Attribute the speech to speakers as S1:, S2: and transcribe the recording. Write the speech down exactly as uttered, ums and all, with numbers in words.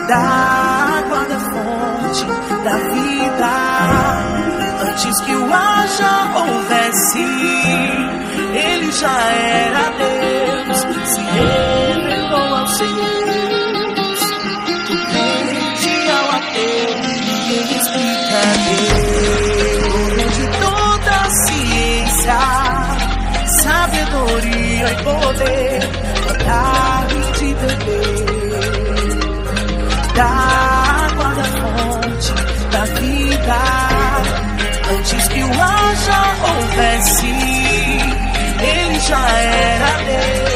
S1: da água da fonte da vida. Antes que o ar já houvesse, ele já era Deus, se revelou aos seus. Do crente ao ateu, ninguém explica Deus. De toda a ciência, sabedoria e poder, dar e de beber da água da fonte da vida. Antes que o ar já houvesse, ele já era Deus.